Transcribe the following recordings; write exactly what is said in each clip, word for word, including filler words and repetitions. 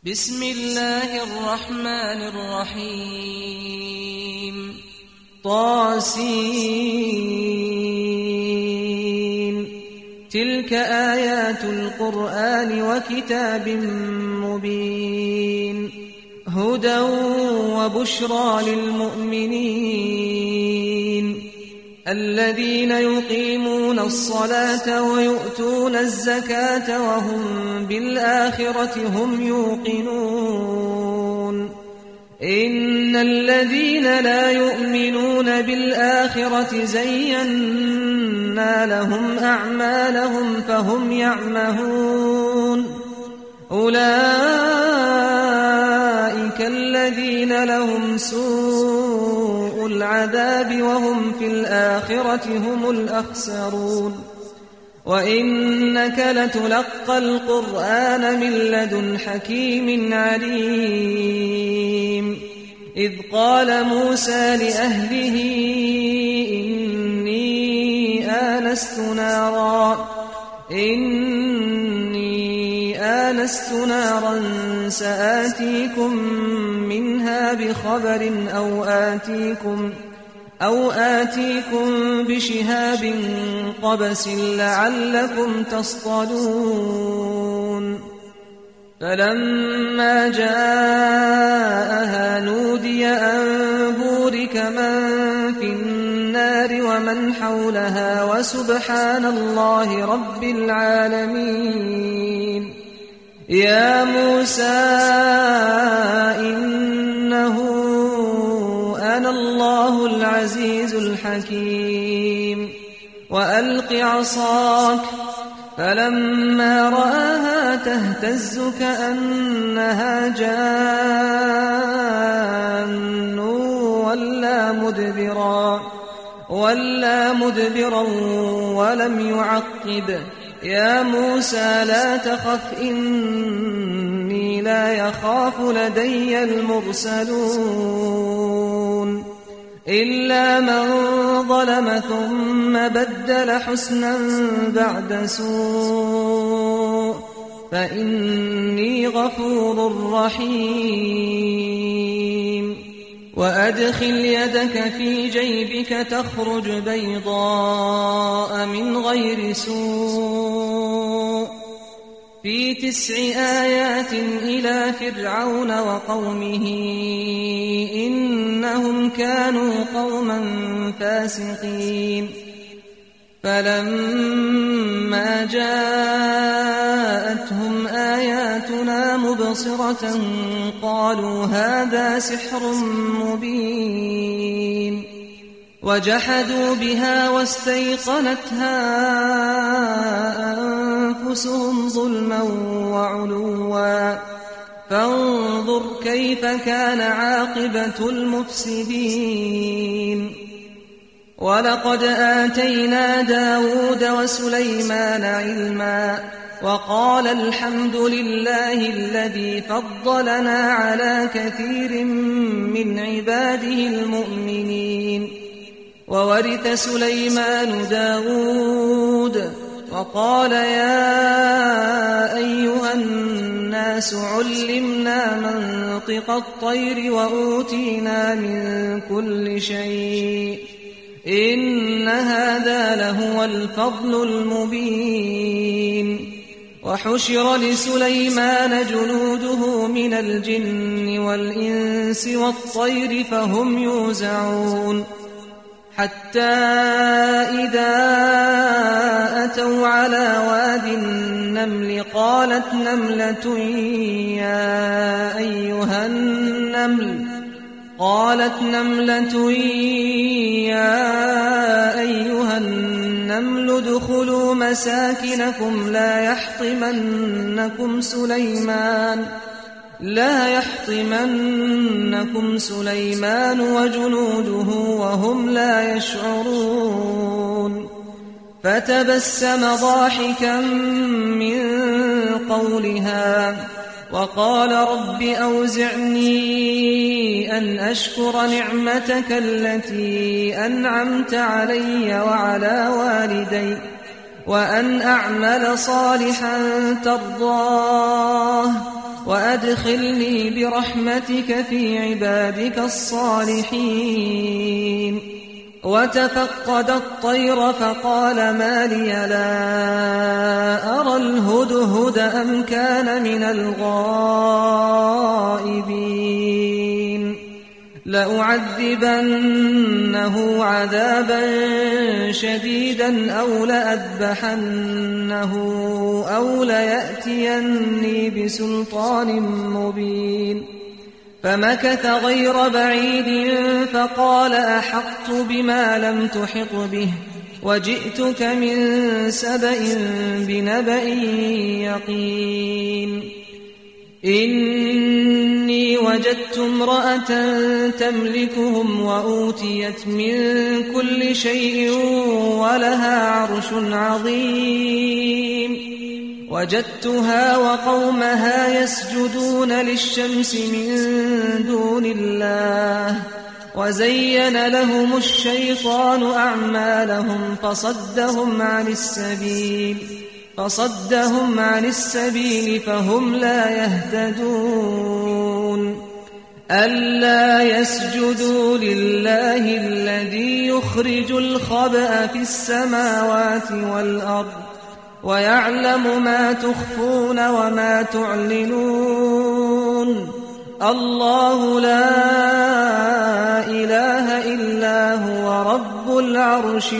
بسم الله الرحمن الرحيم طاسين تلك آيات القرآن وكتاب مبين هدى وبشرى للمؤمنين الذين يقيمون الصلاة ويؤتون الزكاة وهم بالآخرة هم يوقنون إن الذين لا يؤمنون بالآخرة زينا لهم أعمالهم فهم يعمهون أولئك الذين لهم سوء العذاب وهم في الآخرة هم الأخسرون وإنك لتلقى القرآن من لدن حكيم عليم إذ قال موسى لأهله إني آنست نارا إني آنست نارا سآتيكم منها بخبر أو آتيكم أو آتيكم بشهاب قبس لعلكم تصطلون فلما جاءها نودي أن بورك من في النار ومن حولها وسبحان الله رب العالمين يا موسى إنه أنا الله العزيز الحكيم وألق عصاك فلما رآها تهتز كأنها جان ولا مدبرا ولا مدبرا ولم يعقب يا موسى لا تخف إني لا يخاف لدي المرسلون إلا من ظلم ثم بدل حسنا بعد سوء فإني غفور رحيم وأدخل يدك في جيبك تخرج بيضاء من غير سوء في تسع آيات إلى فرعون وقومه إنهم كانوا قوما فاسقين فلما جاءتهم آياتنا مبصرة قالوا هذا سحر مبين وجحدوا بها واستيقنتها أنفسهم ظلما وعلوا فانظر كيف كان عاقبة المفسدين ولقد آتينا داود وسليمان علما وقال الحمد لله الذي فضلنا على كثير من عباده المؤمنين وورث سليمان داود وقال يا أيها الناس علمنا منطق الطير وأوتينا من كل شيء إن هذا لهو الفضل المبين وحشر لسليمان جنوده من الجن والإنس والطير فهم يوزعون حتى إذا أتوا على واد النمل قالت نملة يا أيها النمل قالت نملة يا أيها النمل ادخلوا مساكنكم لا يحطمنكم سليمان لا يحطمنكم سليمان وجنوده وهم لا يشعرون فتبسم ضاحكا من قولها وقال رب أوزعني أن أشكر نعمتك التي أنعمت علي وعلى والدي وأن أعمل صالحا ترضاه وأدخلني برحمتك في عبادك الصالحين. وتفقد الطير فقال ما لي لا أرى الهدهد أم كان من الغائبين لأعذبنه عذابا شديدا أو لأذبحنه أو ليأتيني بسلطان مبين. فمكث غير بعيد فقال أحطت بما لم تحط به وجئتك من سبأ بنبأ يقين. إني وجدت امرأة تملكهم وأوتيت من كل شيء ولها عرش عظيم. وجدتها وقومها يسجدون للشمس من دون الله وزين لهم الشيطان أعمالهم فصدهم عن السبيل فصدهم عن السبيل فهم لا يهتدون. ألا يسجدوا لله الذي يخرج الخبأ في السماوات والأرض ويعلم ما تخفون وما تعلنون. الله لا إله إلا هو رب العرش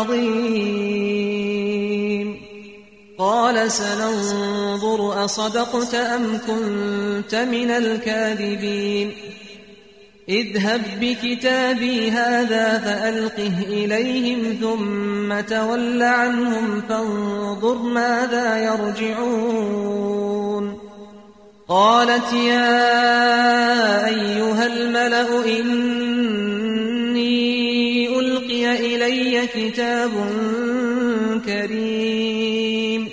العظيم. قال سننظر أصدقت أم كنت من الكاذبين. اذهب بكتابي هذا فألقه إليهم ثم تول عنهم فانظر ماذا يرجعون. قالت يا أيها الملأ إني ألقي إلي كتاب كريم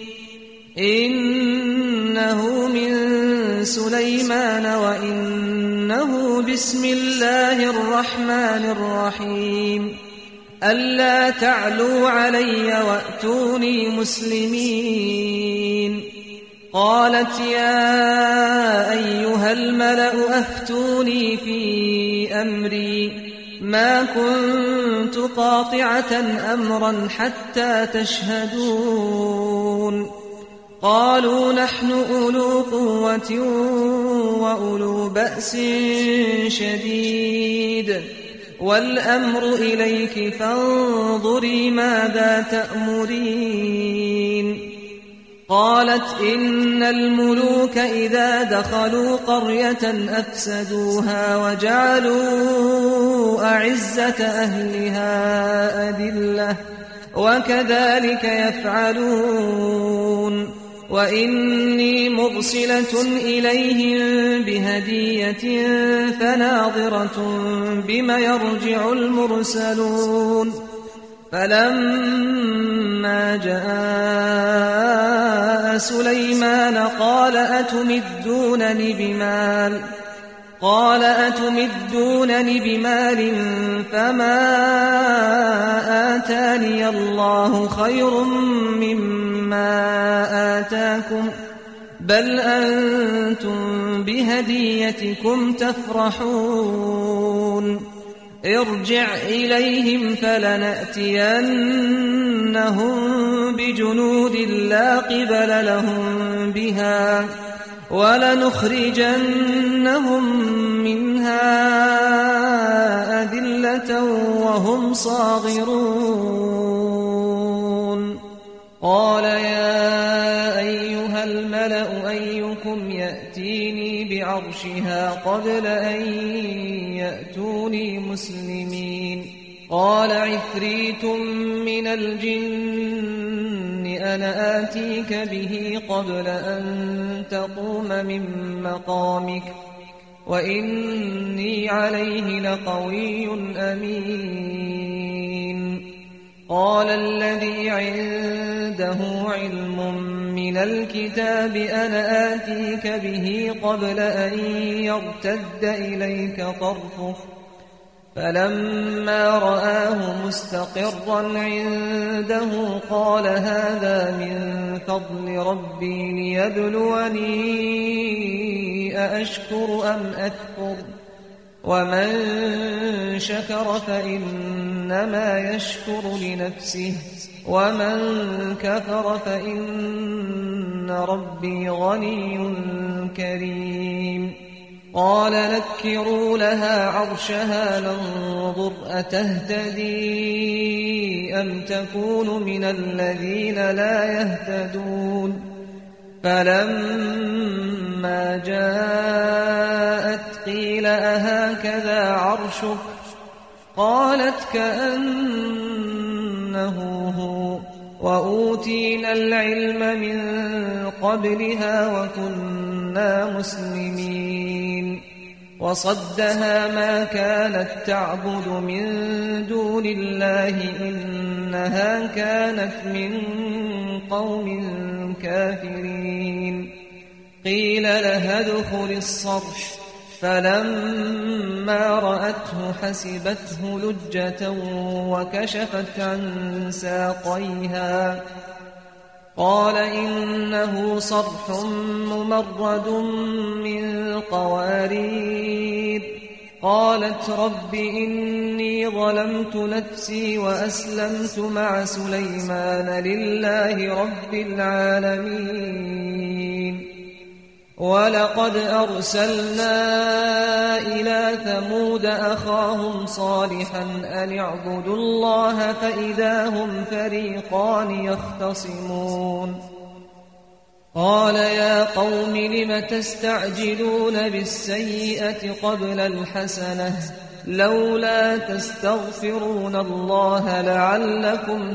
إنه من سليمان وإنه بسم الله الرحمن الرحيم. ألا تعلوا علي وأتوني مسلمين. قالت يا أيها الملأ أفتوني في أمري ما كنت قاطعة أمرا حتى تشهدون. قالوا نحن أولو قوة وأولو بأس شديد والأمر إليك فانظري ماذا تأمرين. قالت إن الملوك إذا دخلوا قرية أفسدوها وجعلوا أعزة أهلها أذلة وكذلك يفعلون. وإني مرسلة إليهم بهدية فناظرة بما يرجع المرسلون. فلما جاء سليمان قال أتمدونني بمال قال أتمدونني بمال فما آتاني الله خير مما آتاكم بل أنتم بهديتكم تفرحون. ارجع إليهم فلنأتينهم بجنود لا قبل لهم بها ولنخرجنهم منها أذلة وهم صاغرون. قال يا أيها الملأ أيكم يأتيني بعرشها قبل أن يأتوني مسلمين. قال عفريت من الجن أنا آتيك به قبل أن تقوم من مقامك وإني عليه لقوي أمين. قال الذي عنده علم من الكتاب أنا آتيك به قبل أن يرتد إليك طرفك فلما رآه مستقرا عنده قال هذا من فضل ربي ليبلوني أأشكر أم أكفر ومن شكر فإنما يشكر لنفسه ومن كفر فإن ربي غني كريم قال نكروا لها عرشها ننظر أتهتدي أم تكون من الذين لا يهتدون فلما جاءت قيل أهكذا عرشك قالت كأنه هو وأوتينا العلم من قبلها وكنا مسلمين وصدها ما كانت تعبد من دون الله إنها كانت من قوم كافرين قيل لها ادخل الصرح فلما رأته حسبته لجة وكشفت عن ساقيها قال إنه صرح ممرد من قوارير قالت رب إني ظلمت نفسي وأسلمت مع سليمان لله رب العالمين ولقد أرسلنا إلى ثمود أخاهم صالحا أن اعبدوا الله فإذا هم فريقان يختصمون قال يا قوم لم تستعجلون بالسيئة قبل الحسنة لولا تستغفرون الله لعلكم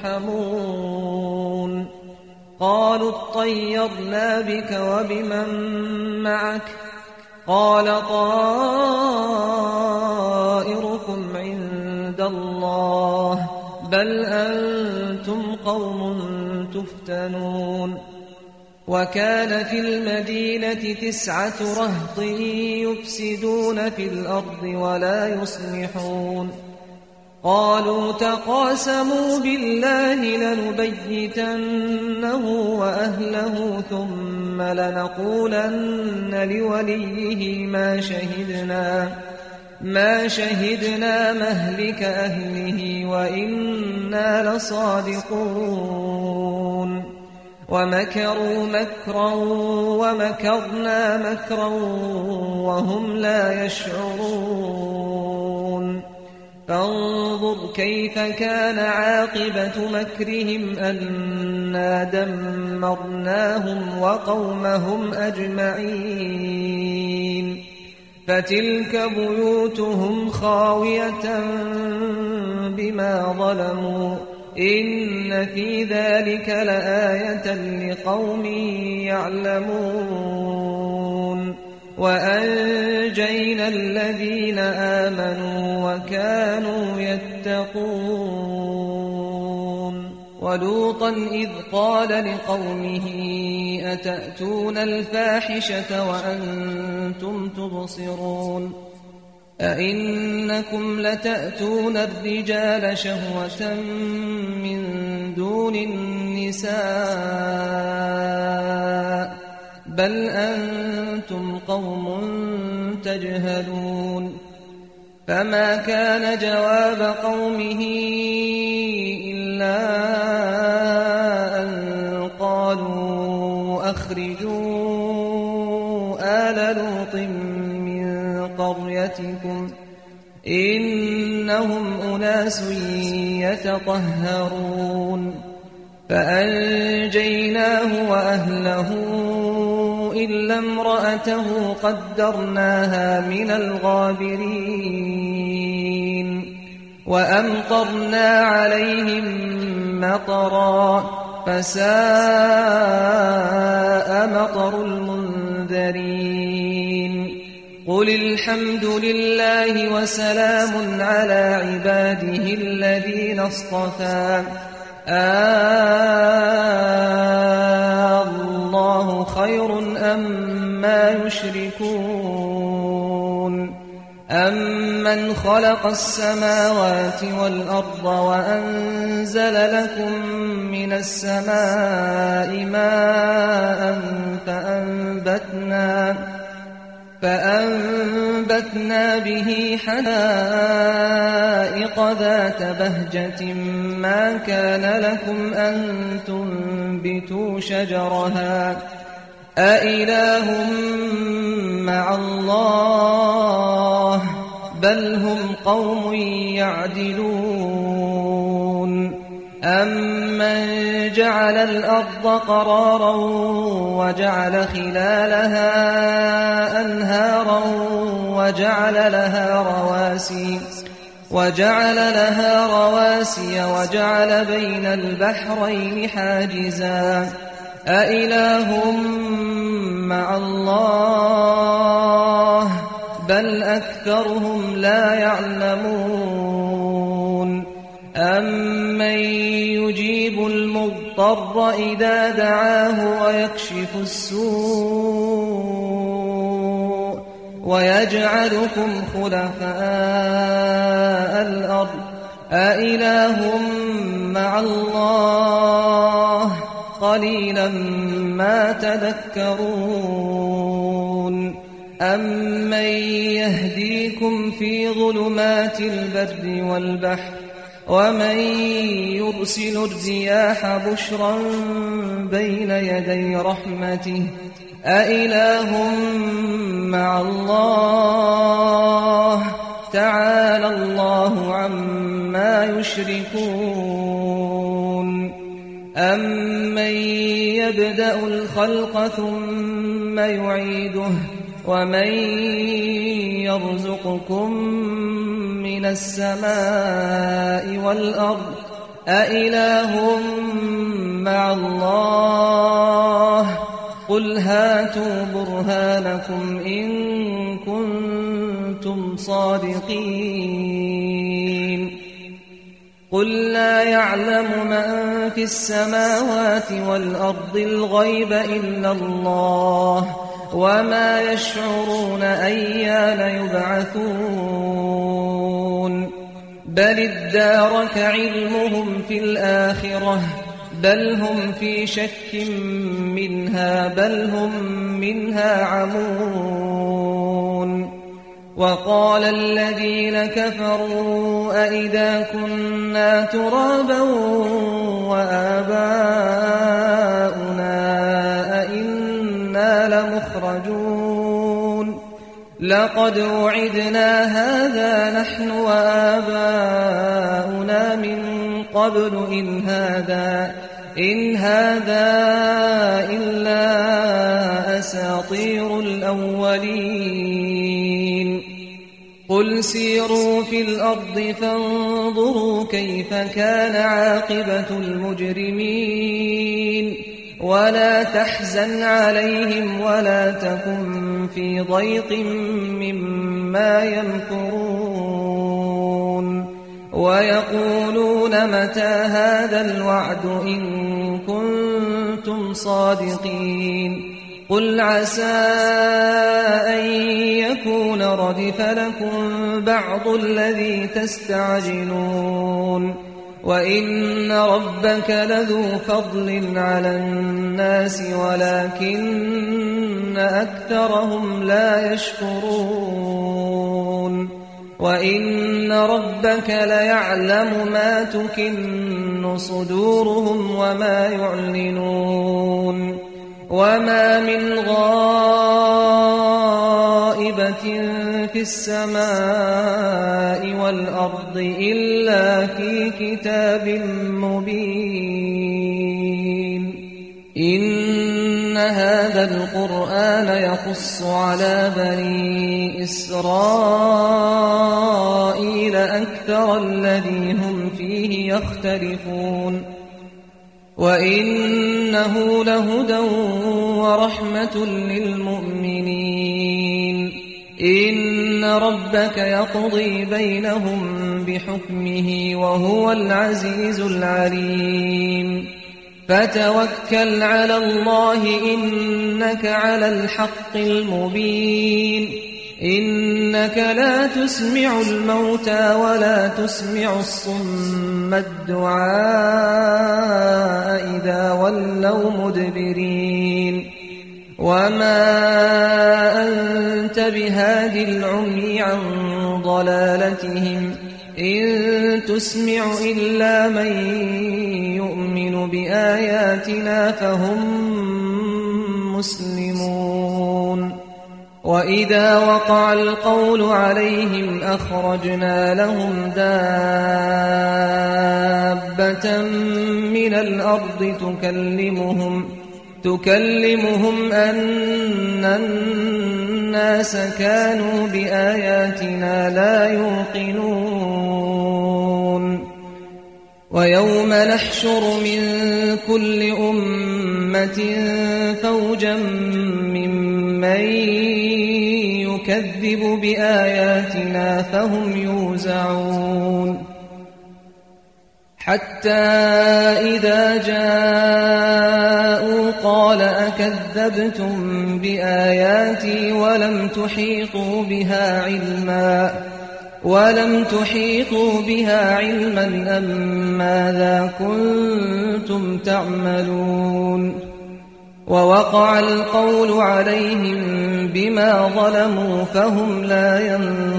ترحمون قالوا اطيرنا بك وبمن معك قال طائركم عند الله بل أنتم قوم تفتنون وكان في المدينة تسعة رهط يفسدون في الأرض ولا يصلحون قالوا تقاسموا بالله لنبيتنه وأهله ثم لنقولن لوليه ما شهدنا ما شهدنا مهلك أهله وإنا لصادقون ومكروا مكرا ومكرنا مكرا وهم لا يشعرون فانظر كيف كان عاقبة مكرهم أنا دمرناهم وقومهم أجمعين فتلك بيوتهم خاوية بما ظلموا إن في ذلك لآية لقوم يعلمون وأنجينا الذين آمنوا وكانوا يتقون ولوطا إذ قال لقومه أتأتون الفاحشة وأنتم تبصرون أئنكم لتأتون الرجال شهوة من دون النساء بل أنتم قوم تجهلون فما كان جواب قومه إلا أن قالوا أخرجوا آل لوط من قريتكم إنهم أناس يتطهرون فأنجيناه وأهله إلا امرأته قدرناها من الغابرين وأمطرنا عليهم مطرا فساء مطر المنذرين قل الحمد لله وسلام على عباده الذين اصطفى آه الله خير أم ما يشركون أَمَّنْ خَلَقَ السَّمَاوَاتِ وَالْأَرْضَ وَأَنزَلَ لَكُم مِّنَ السَّمَاءِ مَاءً فَأَنبَتْنَا فَأَنبَتْنَا بِهِ حَدَائِقَ ذَاتَ بَهْجَةٍ مَّا كَانَ لَكُمْ أَن تُنبِتُوا شَجَرَهَا أَإِلَٰهٌ مَّعَ اللَّهِ بَلْ هُمْ قَوْمٌ يَعْدِلُونَ أَمَّن جَعَلَ الْأَرْضَ قَرَارًا وَجَعَلَ خِلَالَهَا أَنْهَارًا وَجَعَلَ لَهَا رَوَاسِيَ وَجَعَلَ لَهَا رَوَاسِيَ وَجَعَلَ بَيْنَ الْبَحْرَيْنِ حَاجِزًا أَإِلَٰهٌ مَّعَ اللَّهِ بَلْ أَكْثَرُهُمْ لَا يَعْلَمُونَ أَمَّن يُجِيبُ الْمُضْطَرَّ إِذَا دَعَاهُ وَيَكْشِفُ السُّوءَ وَيَجْعَلُكُمْ خُلَفَاءَ الْأَرْضِ أَإِلَٰهٌ مَّعَ اللَّهِ قَلِيلًا مَّا تَذَكَّرُونَ أَمَّن يَهْدِيكُمْ فِي ظُلُمَاتِ الْبَرِّ وَالْبَحْرِ وَمَن يُرْسِلُ الرِّيَاحَ بُشْرًا بَيْنَ يَدَيْ رَحْمَتِهِ أَإِلَٰهٌ مَّعَ اللَّهِ تَعَالَى اللَّهُ عَمَّا يُشْرِكُونَ أَمَّن يَبْدَأُ الْخَلْقَ ثُمَّ يُعِيدُهُ وَمَن يَرْزُقُكُم مِّنَ السَّمَاءِ وَالْأَرْضِ أَإِلَٰهٌ مَّعَ اللَّهِ قُلْ هَاتُوا بُرْهَانَكُمْ إِن كُنتُمْ صَادِقِينَ قُل لَّا يَعْلَمُ مَن فِي السَّمَاوَاتِ وَالْأَرْضِ الْغَيْبَ إِلَّا اللَّهُ وَمَا يَشْعُرُونَ أَيَّانَ يُبْعَثُونَ بَلِ ادَّارَكَ عِلْمُهُمْ فِي الْآخِرَةِ بَلْ هُمْ فِي شَكٍّ مِّنْهَا بَلْ هُم مِّنْهَا عَمُونَ وَقَالَ الَّذِينَ كَفَرُوا أَإِذَا كُنَّا تُرَابًا وَآبَاؤُنَا أَإِنَّا لَمُخْرَجُونَ لَقَدْ وُعِدْنَا هَٰذَا نَحْنُ وَآبَاؤُنَا مِن قَبْلُ إِنْ هَٰذَا إِنْ هَٰذَا إِلَّا أَسَاطِيرُ الْأَوَّلِينَ قُلْ سِيرُوا فِي الْأَرْضِ فَانظُرُوا كَيْفَ كَانَ عَاقِبَةُ الْمُجْرِمِينَ وَلَا تَحْزَنْ عَلَيْهِمْ وَلَا تَكُن فِي ضَيْقٍ مِّمَّا يَمْكُرُونَ وَيَقُولُونَ مَتَىٰ هَٰذَا الْوَعْدُ إِن كُنتُمْ صَادِقِينَ قُلْ عَسَىٰ أَن يَكُونَ رَدِفَ لَكُم بَعْضُ الَّذِي تَسْتَعْجِلُونَ وَإِنَّ رَبَّكَ لَذُو فَضْلٍ عَلَى النَّاسِ وَلَٰكِنَّ أَكْثَرَهُمْ لَا يَشْكُرُونَ وَإِنَّ رَبَّكَ لَيَعْلَمُ مَا تُكِنُّ صُدُورُهُمْ وَمَا يُعْلِنُونَ وَمَا مِنْ غَائِبَةٍ فِي السَّمَاءِ وَالْأَرْضِ إِلَّا فِي كِتَابٍ مُّبِينٍ إِنَّ هَٰذَا الْقُرْآنَ يَقُصُّ عَلَىٰ بَنِي إِسْرَائِيلَ أَكْثَرَ الَّذِي هُمْ فِيهِ يَخْتَلِفُونَ وَإِنَّهُ لَهُدًى وَرَحْمَةٌ لِّلْمُؤْمِنِينَ إِنَّ رَبَّكَ يَقْضِي بَيْنَهُم بِحُكْمِهِ وَهُوَ الْعَزِيزُ الْعَلِيمُ فَتَوَكَّلْ عَلَى اللَّهِ إِنَّكَ عَلَى الْحَقِّ الْمُبِينِ إنك لا تسمع الموتى ولا تسمع الصم الدعاء إذا ولوا مدبرين وما أنت بهادي العمي عن ضلالتهم إن تسمع إلا من يؤمن بآياتنا فهم مسلمون وإذا وقع القول عليهم أخرجنا لهم دابة من الأرض تكلمهم تكلمهم أن الناس كانوا بآياتنا لا يوقنون ويوم نحشر من كل أمة فوجا ممن يكذب بآياتنا فهم يوزعون حتى إذا جاءوا قال أكذبتم بآياتي ولم تحيطوا بها علما ولم تحيطوا بها علما أم ماذا كنتم تعملون ووقع القول عليهم بما ظلموا فهم لا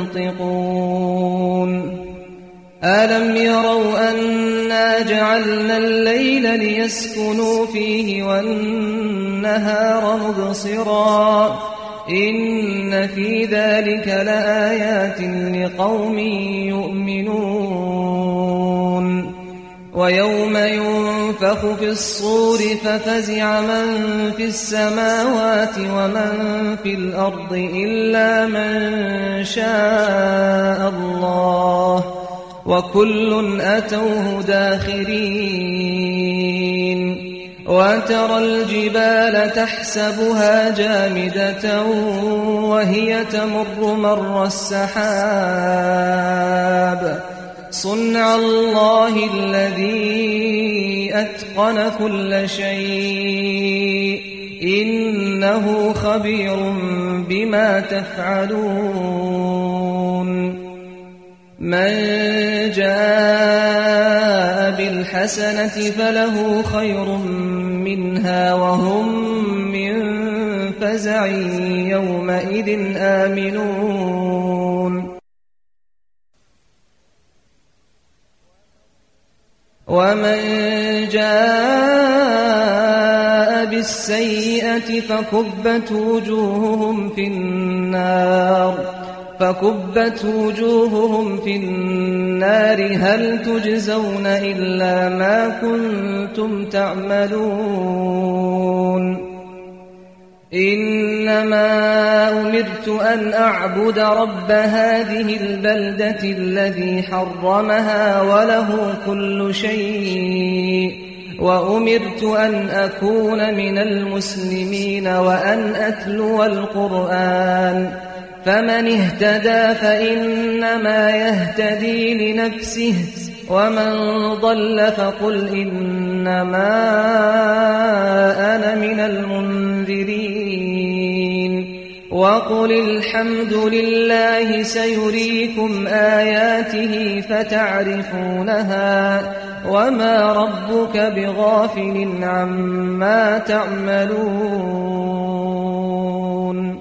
ينطقون ألم يروا أنا جعلنا الليل ليسكنوا فيه والنهار مبصرا إن في ذلك لآيات لقوم يؤمنون ويوم ينفخ في الصور ففزع من في السماوات ومن في الأرض إلا من شاء الله وكل أتوه داخرين وترى الجبال تحسبها جامدة وهي تمر مر السحاب صنع الله الذي أتقن كل شيء إنه خبير بما تفعلون من جاء بالحسنة فله خير منها وهم من فزع يومئذ آمنون ومن جاء بالسيئة فكبت وجوههم في النار فكبت وجوههم في النار هل تجزون إلا ما كنتم تعملون إنما أمرت أن أعبد رب هذه البلدة الذي حرمها وله كل شيء وأمرت أن أكون من المسلمين وأن أتلو القرآن فمن اهتدى فإنما يهتدي لنفسه ومن ضل فقل إنما أنا من المنذرين وقل الحمد لله سيريكم آياته فتعرفونها وما ربك بغافل عما تعملون